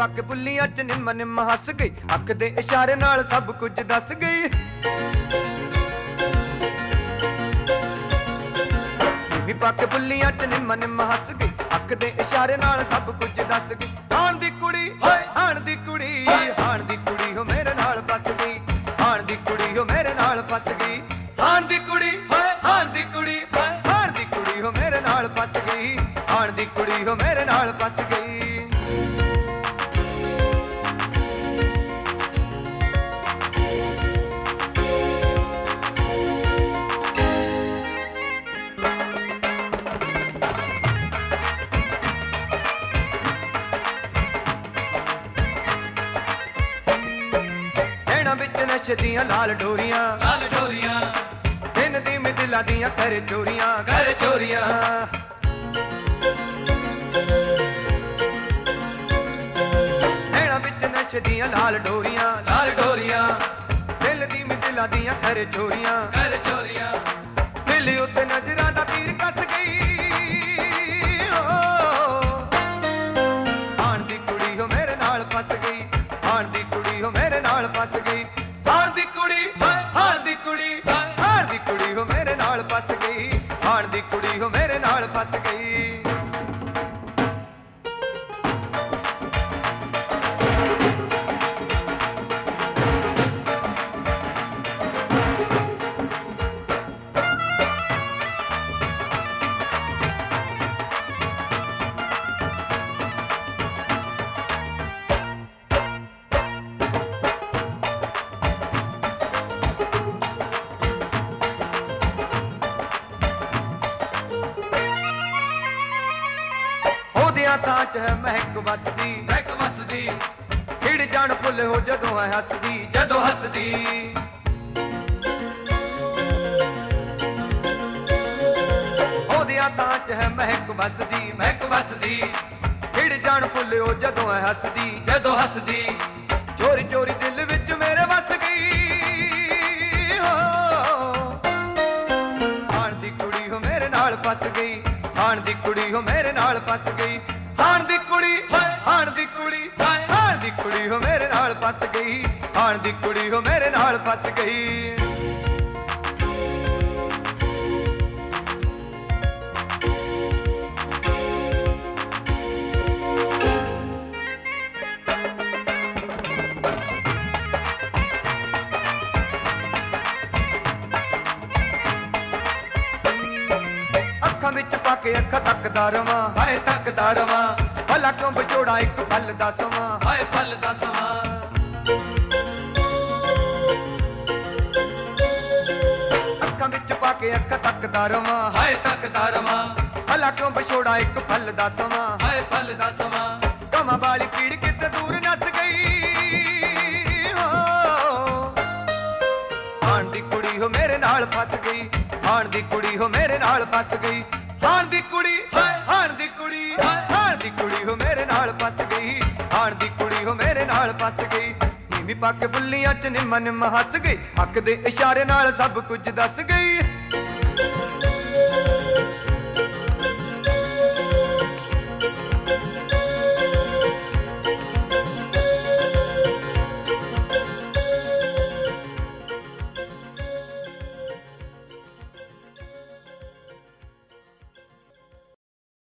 ਪਾ ਕੇ ਬੁੱਲੀਆਂ ਚ ਨਿੰਮ ਨਿੰਮ ਹੱਸ ਗਈ, ਅੱਖ ਦੇ ਇਸ਼ਾਰੇ ਨਾਲ ਸਭ ਕੁਝ ਦੱਸ ਗਈ। ਨੀਵੀਂ ਪਾ ਕੇ ਬੁੱਲੀਆਂ ਚ ਨਿੰਮ ਨਿੰਮ ਹੱਸ ਗਈ, ਅੱਖ ਦੇ ਇਸ਼ਾਰੇ ਨਾਲ ਸਭ ਕੁਝ ਦੱਸ ਗਈ। ਹਾਣ ਦੀ ਕੁੜੀ, ਹਾਣ ਦੀ ਕੁੜੀ, ਹਾਣ ਦੀ ਕੁੜੀ ਹੋ ਮੇਰੇ ਨਾਲ ਫਸ ਗਈ, ਹਾਣ ਦੀ ਕੁੜੀ ਹੋ ਮੇਰੇ ਨਾਲ ਫਸ ਗਈ। ਹਾਣ ਦੀ ਕੁੜੀ, ਹਾਣ ਦੀ ਕੁੜੀ, ਹਾਣ ਦੀ ਕੁੜੀ ਹੋ ਮੇਰੇ ਨਾਲ ਫਸ ਗਈ, ਹਾਣ ਦੀ ਕੁੜੀ ਹੋ ਮੇਰੇ ਨਾਲ ਫਸ ਗਈ। ਵਿੱਚ ਨਸ਼ੇ ਦੀਆਂ ਲਾਲ ਡੋਰੀਆਂ, ਲਾਲ ਡੋਰੀਆਂ, ਦਿਨ ਦੀ ਮਿਦਲਾ ਦੀਆਂ ਕਰ ਚੋਰੀਆਂ, ਕਰ ਚੋਰੀਆਂ। ਨੈਣਾ ਵਿੱਚ ਨਸ਼ੇ ਦੀਆਂ ਲਾਲ ਡੋਰੀਆਂ, ਲਾਲ ਡੋਰੀਆਂ, ਦਿਲ ਦੀ ਮਿਦਲਾ ਦੀਆਂ ਕਰ ਚੋਰੀਆਂ, ਕਰ ਚੋਰੀਆਂ। ਦਿਲ ਉੱਤੇ ਨਜ਼ਰਾਂ ਦਾ ਤੀਰ ਕੱਸ ਗਈ। ਹਾਣ ਦੀ ਕੁੜੀ ਹੋ ਮੇਰੇ ਨਾਲ ਫਸ ਗਈ, ਹਾਣ ਦੀ ਕੁੜੀ ਹੋ ਮੇਰੇ ਨਾਲ ਫਸ ਗਈ। ਹਾਣ ਦੀ ਕੁੜੀ, ਹਾਣ ਦੀ ਕੁੜੀ, ਹਾਣ ਦੀ ਕੁੜੀ ਹੋ ਮੇਰੇ ਨਾਲ ਫਸ ਗਈ, ਹਾਣ ਦੀ ਕੁੜੀ ਹੋ ਮੇਰੇ ਨਾਲ ਫਸ ਗਈ। ਉਹਦੀਆਂ ਤਾਂ ਚ ਹੈ ਮਹਿਕ ਵਸਦੀ, ਮਹਿਕ ਵਸਦੀ, ਖਿੜ ਜਾਣ ਫੁੱਲ ਹੋ ਜਦੋਂ ਹੈ ਹੱਸਦੀ, ਜਦੋਂ ਹੱਸਦੀ। ਉਹਦੀਆਂ ਤਾਂ ਚ ਹੈ ਮਹਿਕ ਵਸਦੀ, ਮਹਿਕ ਵਸਦੀ, ਖਿੜ ਜਾਣ ਫੁੱਲ ਹੋ ਜਦੋਂ ਹੈ ਹੱਸਦੀ, ਜਦੋਂ ਹੱਸਦੀ। ਚੋਰੀ ਚੋਰੀ ਦਿਲ ਵਿੱਚ ਮੇਰੇ ਵਸ ਗਈ। ਹਾਣ ਦੀ ਕੁੜੀ ਹੋ ਮੇਰੇ ਨਾਲ ਫਸ ਗਈ, ਹਾਣ ਦੀ ਕੁੜੀ ਹੋ ਮੇਰੇ ਨਾਲ ਫਸ ਗਈ। ਹਾਣ ਦੀ ਕੁੜੀ, ਹਾਣ ਦੀ ਕੁੜੀ, ਹਾਣ ਦੀ ਕੁੜੀ ਹੋ ਮੇਰੇ ਨਾਲ ਫਸ ਗਈ, ਹਾਣ ਦੀ ਕੁੜੀ ਹੋ ਮੇਰੇ ਨਾਲ ਫਸ ਗਈ। ਅੱਖਾਂ ਵਿੱਚ ਪਾ ਕੇ ਅੱਖਾਂ ਤੱਕਦਾ ਰਵਾਂ, ਹਾਏ ਤੱਕਦਾ ਰਵਾਂ, ਭਲਾ ਕਿਉਂ ਵਿਛੋੜਾ ਇੱਕ ਪਲ ਦਾ ਸਮਾਂ। ਹਾਏ ਪਲ ਦਾ ਸਮਾਂ। ਅੱਖਾਂ ਵਿੱਚ ਪਾ ਕੇ ਅੱਖਾਂ ਤੱਕਦਾ ਰਵਾਂ, ਹਾਏ ਤੱਕਦਾ ਰਵਾਂ, ਭਲਾ ਕਿਉਂ ਵਿਛੋੜਾ ਇੱਕ ਪਲ ਦਾ ਸਮਾਂ। ਹਾਏ ਪਲ ਦਾ ਸਮਾਂ। ਕਮਾਂ ਵਾਲੀ ਪੀੜ ਕਿਤੇ ਦੂਰ ਨੱਸ ਗਈ। ਹਾਣ ਦੀ ਕੁੜੀ ਹੋ ਮੇਰੇ ਨਾਲ ਫਸ ਗਈ, ਹਾਣ ਦੀ ਕੁੜੀ ਹੋ ਮੇਰੇ ਨਾਲ ਫਸ ਗਈ। ਹਾਣ ਦੀ ਕੁੜੀ, ਹਾਣ ਦੀ ਕੁੜੀ, ਹਾਣ ਦੀ ਕੁੜੀ ਹੋ ਮੇਰੇ ਨਾਲ ਫਸ ਗਈ, ਹਾਣ ਦੀ ਕੁੜੀ ਹੋ ਮੇਰੇ ਨਾਲ ਫਸ ਗਈ। ਨੀਵੀਂ ਪਾ ਕੇ ਬੁੱਲੀਆਂ ਚ ਨਿੰਮ ਨਿੰਮ ਹੱਸ ਗਈ, ਅੱਖ ਦੇ ਇਸ਼ਾਰੇ ਨਾਲ ਸਭ ਕੁਝ ਦੱਸ ਗਈ।